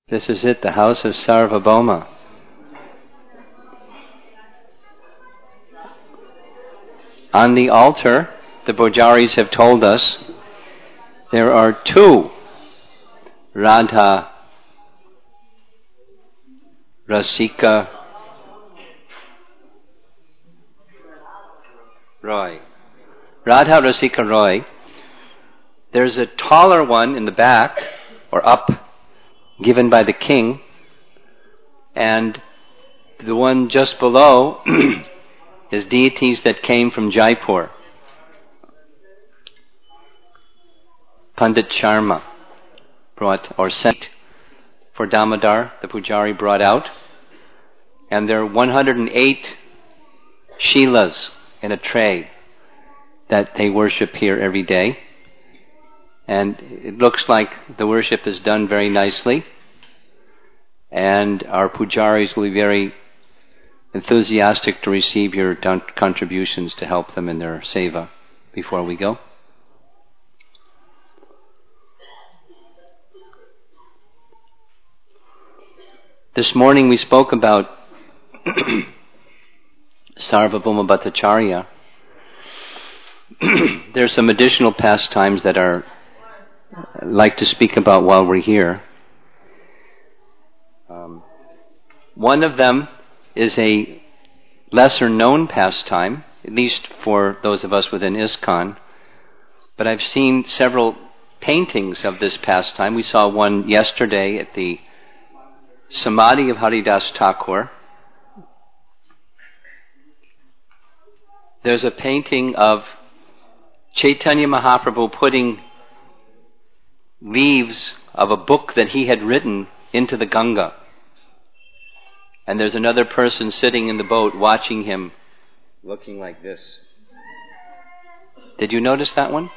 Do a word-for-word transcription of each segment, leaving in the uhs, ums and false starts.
This is it, the house of Sarvabhauma. On the altar, the Pujaris have told us, there are two Radha Rasika Roy. Radha Rasika Roy. There's a taller one in the back, or up, given by the king, and the one just below is deities that came from Jaipur. Pandit Sharma brought, or sent for Damodar, the Pujari brought out, and there are one hundred eight Shilas in a tray that they worship here every day. And it looks like the worship is done very nicely, and our Pujaris will be very enthusiastic to receive your don- contributions to help them in their seva before we go. This morning we spoke about Sarvabhauma Bhattacharya. There's some additional pastimes that are I'd like to speak about while we're here. Um, one of them is a lesser known pastime, at least for those of us within ISKCON, but I've seen several paintings of this pastime. We saw one yesterday at the Samadhi of Haridas Thakur. There's a painting of Chaitanya Mahaprabhu putting leaves of a book that he had written into the Ganga. And there's another person sitting in the boat watching him, looking like this. Did you notice that one?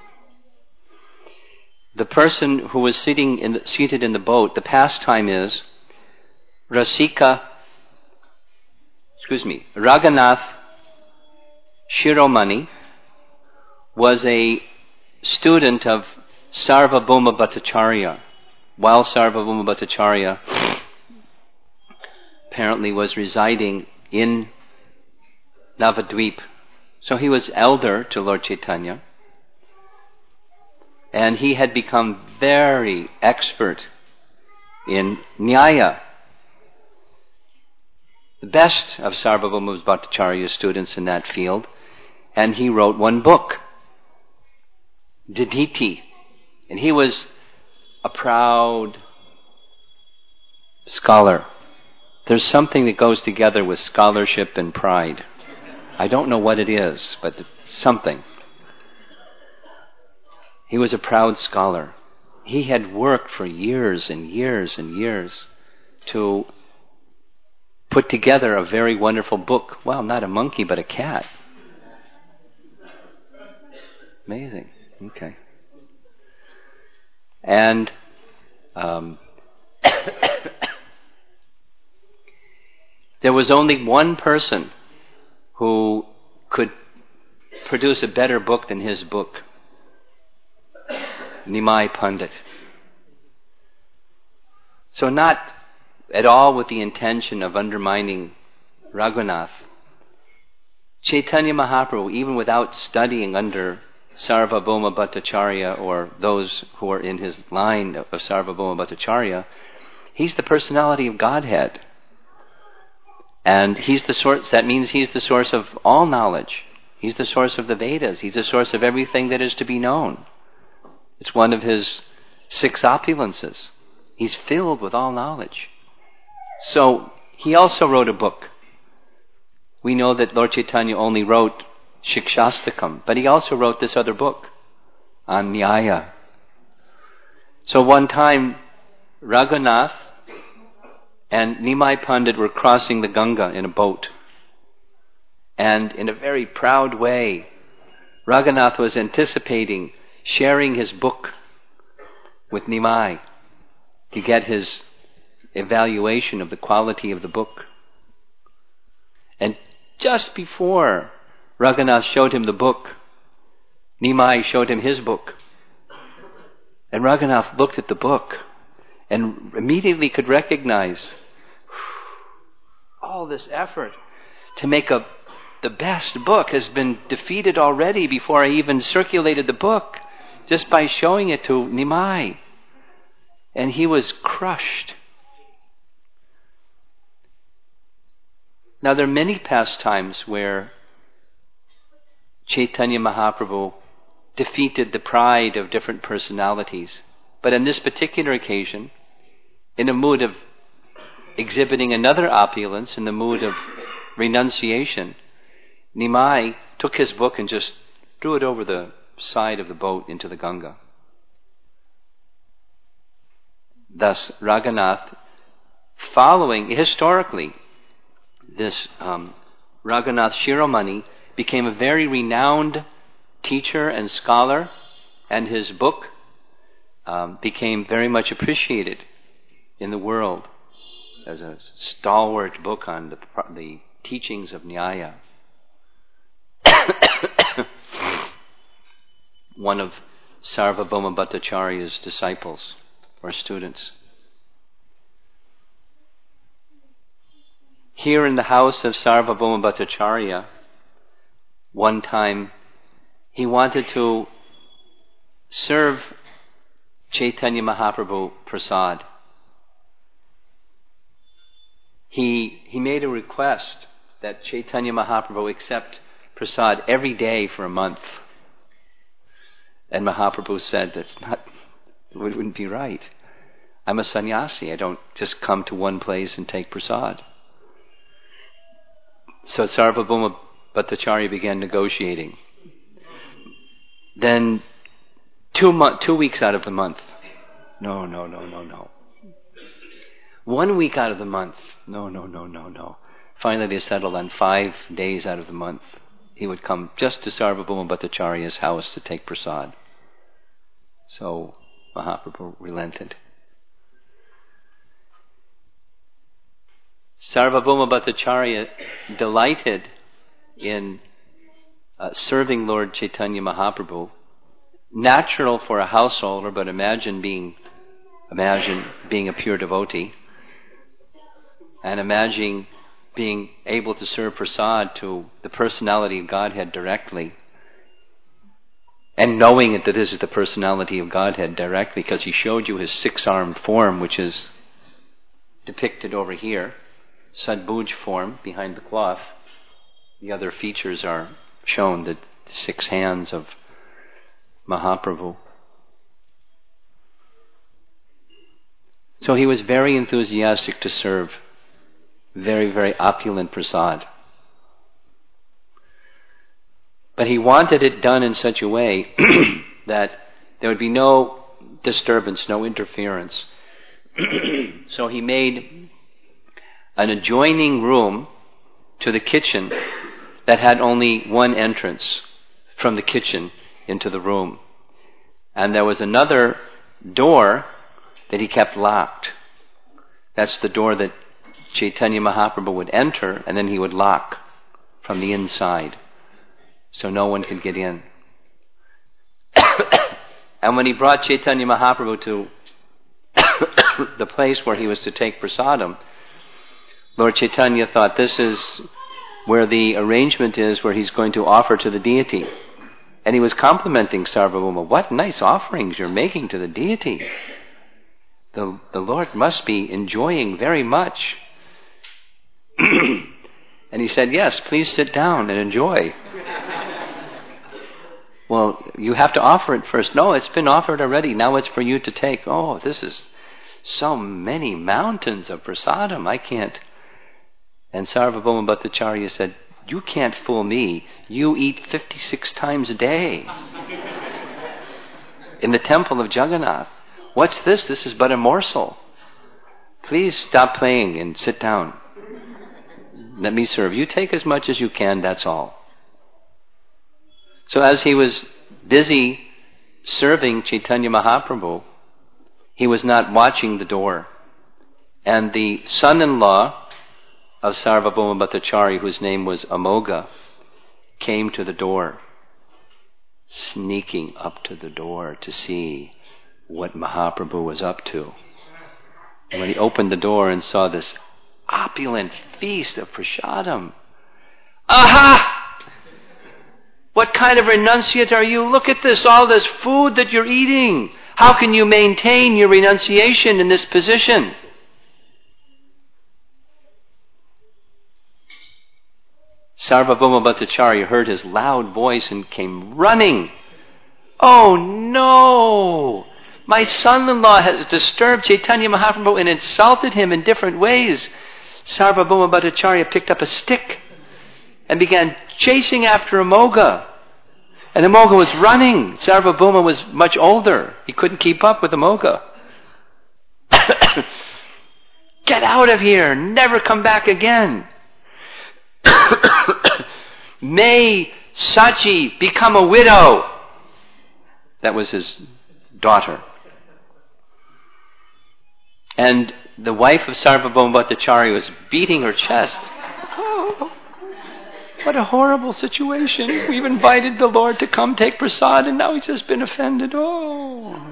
The person who was sitting in the, seated in the boat, the pastime is Rasika, excuse me, Raghunath Shiromani was a student of Sarvabhauma Bhattacharya, while Sarvabhauma Bhattacharya apparently was residing in Navadvip. So he was elder to Lord Chaitanya, and he had become very expert in Nyaya. The best of Sarvabhauma Bhattacharya's students in that field, and he wrote one book, Diditi. And he was a proud scholar. There's something that goes together with scholarship and pride. I don't know what it is, but it's something. He was a proud scholar. He had worked for years and years and years to put together a very wonderful book. Well, not a monkey, but a cat. Amazing. Okay. And um, there was only one person who could produce a better book than his book, Nimai Pandit. So not at all with the intention of undermining Raghunath. Chaitanya Mahaprabhu, even without studying under Sarvabhauma Bhattacharya or those who are in his line of Sarvabhauma Bhattacharya, he's the personality of Godhead. And he's the source, that means he's the source of all knowledge. He's the source of the Vedas. He's the source of everything that is to be known. It's one of his six opulences. He's filled with all knowledge. So he also wrote a book. We know that Lord Chaitanya only wrote Shikshastakam, but he also wrote this other book on Nyaya. So one time, Raghunath and Nimai Pandit were crossing the Ganga in a boat. And in a very proud way, Raghunath was anticipating sharing his book with Nimai to get his evaluation of the quality of the book. And just before Raghunath showed him the book, Nimai showed him his book. And Raghunath looked at the book, and immediately could recognize all this effort to make a the best book has been defeated already before I even circulated the book, just by showing it to Nimai. And he was crushed. Now there are many pastimes where Chaitanya Mahaprabhu defeated the pride of different personalities. But on this particular occasion, in a mood of exhibiting another opulence, in the mood of renunciation, Nimai took his book and just threw it over the side of the boat into the Ganga. Thus, Raghunath, following historically, this um, Raghunath Shiromani became a very renowned teacher and scholar, and his book um, became very much appreciated in the world as a stalwart book on the, the teachings of Nyaya. One of Sarvabhauma Bhattacharya's disciples or students. Here in the house of Sarvabhauma Bhattacharya, one time he wanted to serve Chaitanya Mahaprabhu prasad. He, he made a request that Chaitanya Mahaprabhu accept prasad every day for a month. And Mahaprabhu said, that's not, it wouldn't be right. I'm a sannyasi. I don't just come to one place and take prasad. So Sarvabhauma Bhattacharya began negotiating. Then two, mo- two weeks out of the month. No, no, no, no, no. One week out of the month. No, no, no, no, no. Finally they settled on five days out of the month. He would come just to Sarvabhauma Bhattacharya's house to take prasad. So Mahaprabhu relented. Sarvabhauma Bhattacharya delighted in uh, serving Lord Chaitanya Mahaprabhu. Natural for a householder, but imagine being, imagine being a pure devotee, and imagine being able to serve prasad to the personality of Godhead directly, and knowing that this is the personality of Godhead directly, because he showed you his six-armed form, which is depicted over here, Sadbhuj form behind the cloth. The other features are shown, the six hands of Mahaprabhu. So he was very enthusiastic to serve very, very opulent prasad. But he wanted it done in such a way that there would be no disturbance, no interference. So he made an adjoining room to the kitchen that had only one entrance from the kitchen into the room. And there was another door that he kept locked. That's the door that Chaitanya Mahaprabhu would enter, and then he would lock from the inside, so no one could get in. And when he brought Chaitanya Mahaprabhu to the place where he was to take prasadam, Lord Chaitanya thought, this is where the arrangement is where he's going to offer to the deity. And he was complimenting Sarvabhauma. What nice offerings you're making to the deity. The, the Lord must be enjoying very much. And he said, yes, please sit down and enjoy. Well, you have to offer it first. No, it's been offered already. Now it's for you to take. Oh, this is so many mountains of prasadam. I can't. And Sarvabhauma Bhattacharya said, you can't fool me. You eat fifty-six times a day in the temple of Jagannath. What's this? This is but a morsel. Please stop playing and sit down. Let me serve. You take as much as you can, that's all. So as he was busy serving Chaitanya Mahaprabhu, he was not watching the door. And the son-in-law of Sarvabhauma Bhattacharya, whose name was Amoga, came to the door, sneaking up to the door to see what Mahaprabhu was up to. And when he opened the door and saw this opulent feast of prasadam, aha! What kind of renunciate are you? Look at this, all this food that you're eating. How can you maintain your renunciation in this position? Sarvabhauma Bhattacharya heard his loud voice and came running. Oh no! My son-in-law has disturbed Chaitanya Mahaprabhu and insulted him in different ways. Sarvabhauma Bhattacharya picked up a stick and began chasing after Amoga. And Amoga was running. Sarvabhauma was much older. He couldn't keep up with Amoga. Get out of here! Never come back again! May Sachi become a widow. That was his daughter. And the wife of Sarvabhauma Bhattacharya was beating her chest. Oh, what a horrible situation. We've invited the Lord to come take prasad and now he's just been offended. Oh.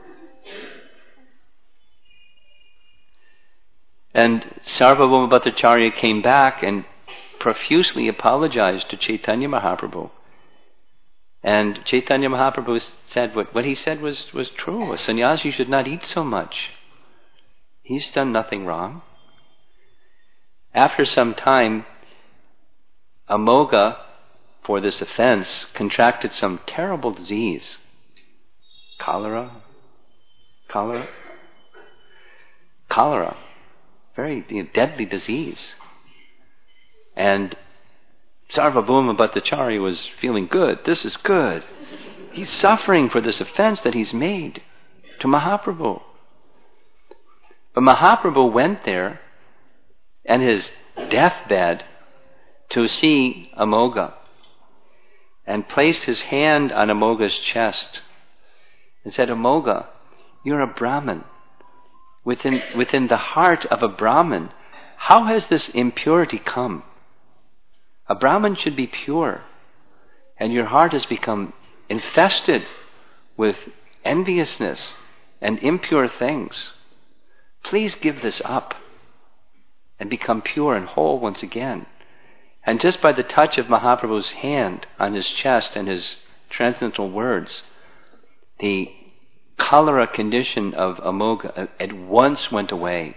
And Sarvabhauma Bhattacharya came back and profusely apologized to Chaitanya Mahaprabhu. And Chaitanya Mahaprabhu said what, what he said was, was true. A sannyasi should not eat so much. He's done nothing wrong. After some time, Amoga, for this offense, contracted some terrible disease. Cholera? Cholera? Cholera. Very you know, deadly disease. And Sarvabhauma Bhattacharya was feeling good. This is good. He's suffering for this offense that he's made to Mahaprabhu. But Mahaprabhu went there on his deathbed to see Amoga and placed his hand on Amoga's chest and said, Amoga, you're a Brahmin. Within, within the heart of a Brahmin, how has this impurity come? A Brahmin should be pure, and your heart has become infested with enviousness and impure things. Please give this up and become pure and whole once again. And just by the touch of Mahaprabhu's hand on his chest and his transcendental words, the cholera condition of Amoga at once went away.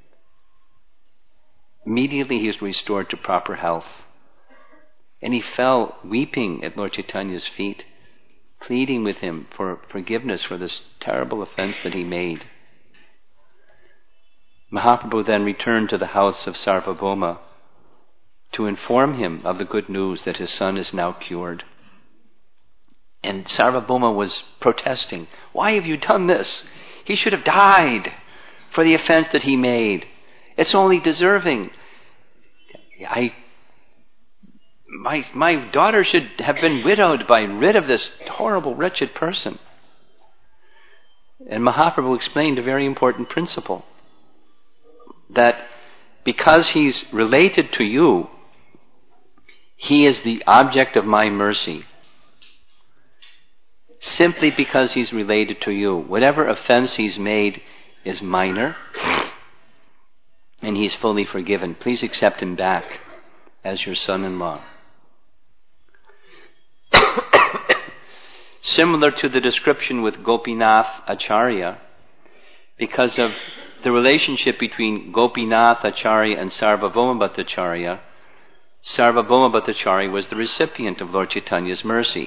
Immediately he was restored to proper health. And he fell weeping at Lord Chaitanya's feet, pleading with him for forgiveness for this terrible offense that he made. Mahaprabhu then returned to the house of Sarvabhauma to inform him of the good news that his son is now cured. And Sarvabhauma was protesting, why have you done this? He should have died for the offense that he made. It's only deserving. I, my, my daughter should have been widowed by rid of this horrible, wretched person. And Mahaprabhu explained a very important principle, that because he's related to you, he is the object of my mercy. Simply because he's related to you. Whatever offense he's made is minor, and he's fully forgiven. Please accept him back as your son-in-law. Similar to the description with Gopinath Acharya, because of the relationship between Gopinath Acharya and Sarvabhauma Bhattacharya, Sarvabhauma Bhattacharya was the recipient of Lord Chaitanya's mercy.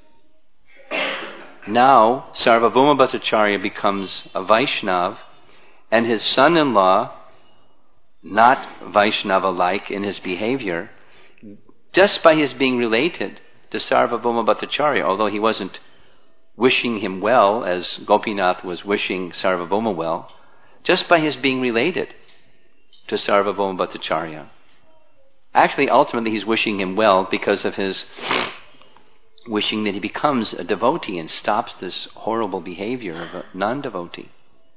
Now, Sarvabhauma Bhattacharya becomes a Vaishnav, and his son-in-law, not Vaishnava-like in his behavior, just by his being related to Sarvabhauma Bhattacharya, although he wasn't wishing him well as Gopinath was wishing Sarvabhauma well, just by his being related to Sarvabhauma Bhattacharya. Actually, ultimately, he's wishing him well because of his wishing that he becomes a devotee and stops this horrible behavior of a non-devotee.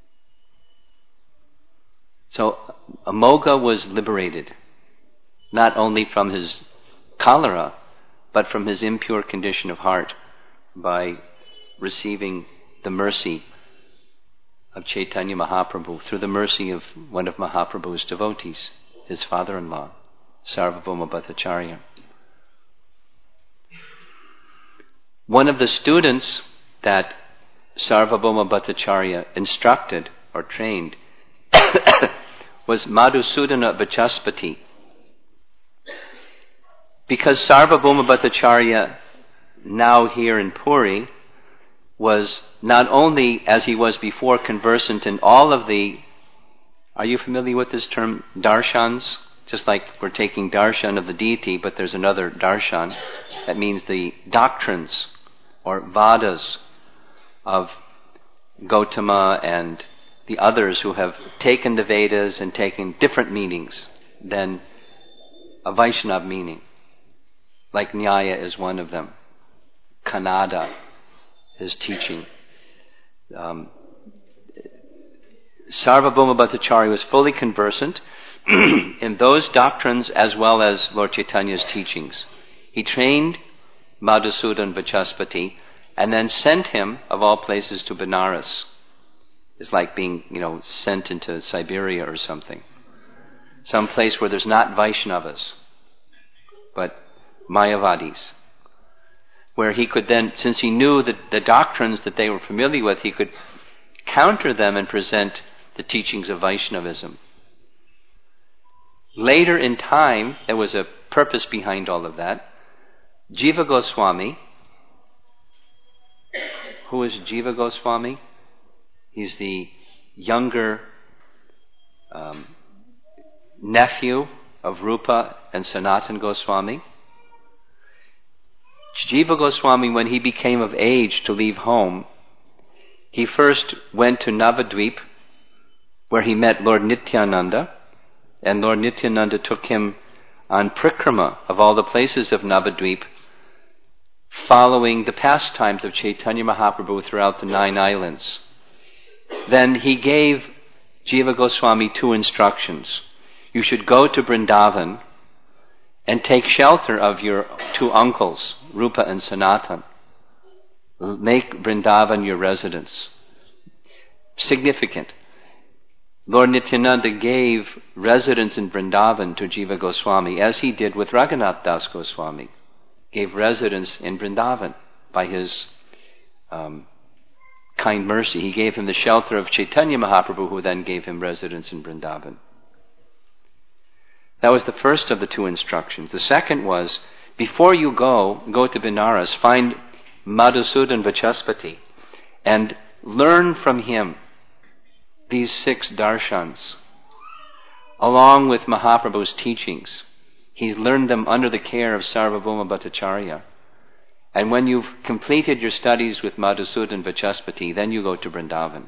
So Amoga was liberated, not only from his cholera, but from his impure condition of heart by receiving the mercy of Chaitanya Mahaprabhu through the mercy of one of Mahaprabhu's devotees, his father-in-law, Sarvabhauma Bhattacharya. One of the students that Sarvabhauma Bhattacharya instructed or trained was Madhusudana Vachaspati. Because Sarvabhauma Bhattacharya, now here in Puri, was not only, as he was before, conversant in all of the, are you familiar with this term, darshans? Just like we're taking darshan of the deity, but there's another darshan. That means the doctrines or vadas of Gautama and the others who have taken the Vedas and taken different meanings than a Vaishnava meaning. Like Nyaya is one of them. Kannada, his teaching. Um, Sarvabhauma Bhattacharya was fully conversant in those doctrines as well as Lord Chaitanya's teachings. He trained Madhusudan Vachaspati and then sent him, of all places, to Benares. It's like being, you know, sent into Siberia or something. Some place where there's not Vaishnavas, but Mayavadis. Where he could then, since he knew the, the doctrines that they were familiar with, he could counter them and present the teachings of Vaishnavism. Later in time, there was a purpose behind all of that. Jiva Goswami, who is Jiva Goswami? He's the younger um, nephew of Rupa and Sanatan Goswami. Jiva Goswami, when he became of age to leave home, he first went to Navadvip, where he met Lord Nityananda, and Lord Nityananda took him on Prikrama of all the places of Navadvip, following the pastimes of Chaitanya Mahaprabhu throughout the nine islands. Then he gave Jiva Goswami two instructions. You should go to Vrindavan and take shelter of your two uncles, Rupa and Sanatan. Make Vrindavan your residence. Significant. Lord Nityananda gave residence in Vrindavan to Jiva Goswami, as he did with Raghunath Das Goswami. Gave residence in Vrindavan by his um, kind mercy. He gave him the shelter of Chaitanya Mahaprabhu, who then gave him residence in Vrindavan. That was the first of the two instructions. The second was, before you go, go to Benares, find Madhusudan Vachaspati, and learn from him these six darshans, along with Mahaprabhu's teachings. He's learned them under the care of Sarvabhauma Bhattacharya. And when you've completed your studies with Madhusudan Vachaspati, then you go to Vrindavan.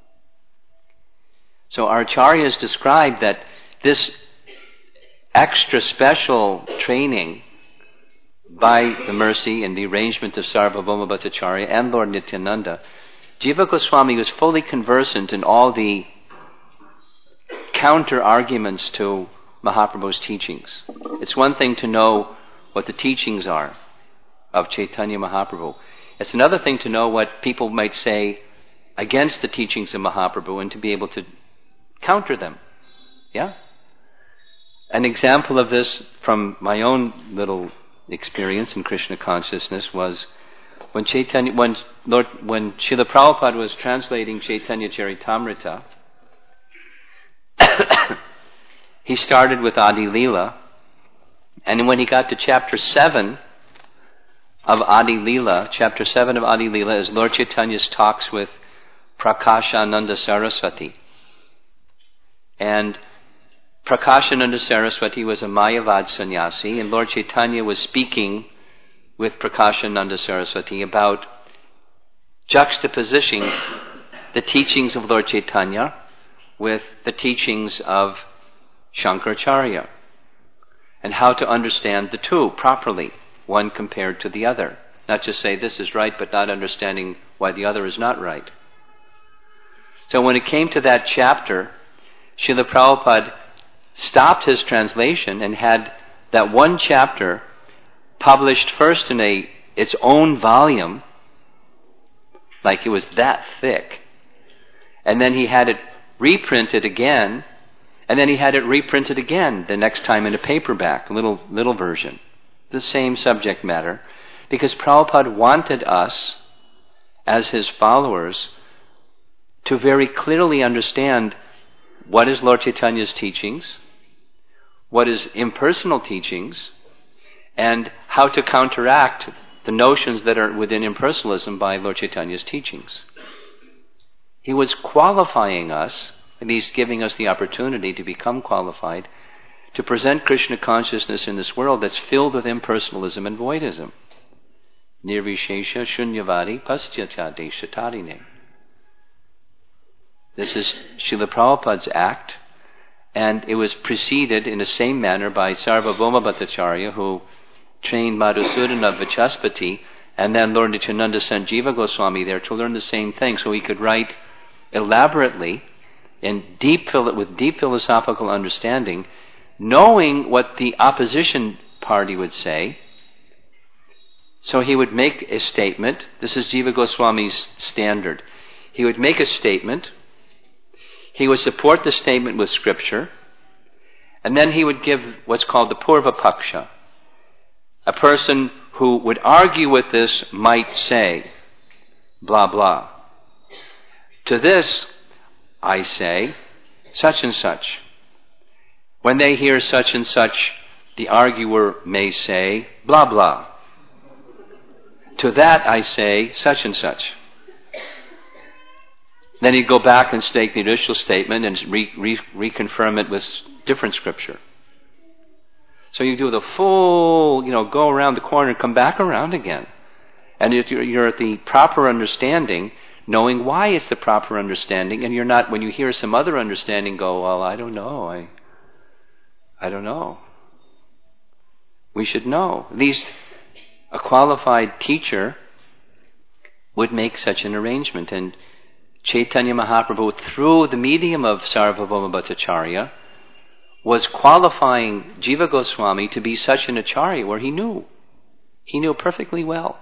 So our acharyas described that this extra special training by the mercy and the arrangement of Sarvabhauma Bhattacharya and Lord Nityananda, Jiva Goswami was fully conversant in all the counter-arguments to Mahaprabhu's teachings. It's one thing to know what the teachings are of Chaitanya Mahaprabhu. It's another thing to know what people might say against the teachings of Mahaprabhu and to be able to counter them. Yeah? An example of this from my own little experience in Krishna consciousness was when Chaitanya, when Lord, when Srila Prabhupada was translating Chaitanya Charitamrita, he started with Adi Leela, and when he got to chapter seven of Adi Leela, chapter seven of Adi Leela is Lord Chaitanya's talks with Prakashananda Saraswati. And Prakashananda Saraswati was a Mayavad sannyasi, and Lord Chaitanya was speaking with Prakashananda Saraswati about juxtapositioning the teachings of Lord Chaitanya with the teachings of Shankaracharya, and how to understand the two properly, one compared to the other. Not just say this is right, but not understanding why the other is not right. So when it came to that chapter, Srila Prabhupada stopped his translation and had that one chapter published first in a its own volume, like it was that thick, And then he had it reprinted again, and then he had it reprinted again the next time in a paperback, a little, little version. The same subject matter. Because Prabhupada wanted us, as his followers, to very clearly understand what is Lord Chaitanya's teachings, what is impersonal teachings, and how to counteract the notions that are within impersonalism by Lord Chaitanya's teachings. He was qualifying us, at least giving us the opportunity to become qualified, to present Krishna consciousness in this world that's filled with impersonalism and voidism. Nirvishesha shunyavadi pastyatya deshatarine. This is Srila Prabhupada's act, and it was preceded in the same manner by Sarvabhauma Bhattacharya, who trained Madhusudana Vachaspati, and then Lord Nityananda sent Jiva Goswami there to learn the same thing, so he could write elaborately, in deep, with deep philosophical understanding, knowing what the opposition party would say. So he would make a statement. This is Jiva Goswami's standard. He would make a statement. He would support the statement with scripture. And then he would give what's called the Purva Paksha. A person who would argue with this might say, blah, blah. To this, I say, such and such. When they hear such and such, the arguer may say, blah, blah. To that I say, such and such. Then he'd go back and state the initial statement and re- re- reconfirm it with different scripture. So you do the full, you know, go around the corner and come back around again. And if you're, you're at the proper understanding, knowing why it's the proper understanding, and you're not, when you hear some other understanding, go, well, I don't know, I, I don't know. We should know. At least a qualified teacher would make such an arrangement. And Chaitanya Mahaprabhu, through the medium of Sarvabhauma Bhattacharya, was qualifying Jiva Goswami to be such an acharya where he knew. He knew perfectly well.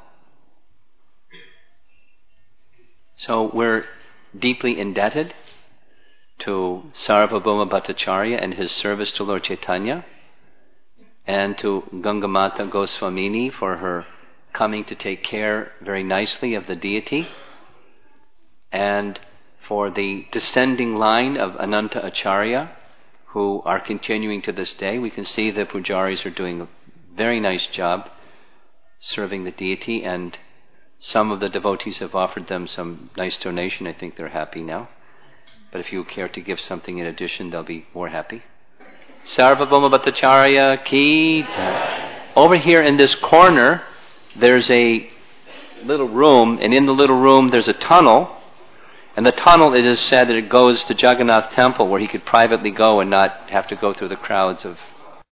So we're deeply indebted to Sarvabhauma Bhattacharya and his service to Lord Chaitanya, and to Gangamata Goswamini for her coming to take care very nicely of the deity, and for the descending line of Ananta Acharya, who are continuing to this day. We can see the pujaris are doing a very nice job serving the deity, and some of the devotees have offered them some nice donation. I think they're happy now. But if you care to give something in addition, they'll be more happy. Sarvabhauma Bhattacharya ki jai. Over here in this corner, there's a little room, and in the little room there's a tunnel. And the tunnel, it is said that it goes to Jagannath Temple, where he could privately go and not have to go through the crowds of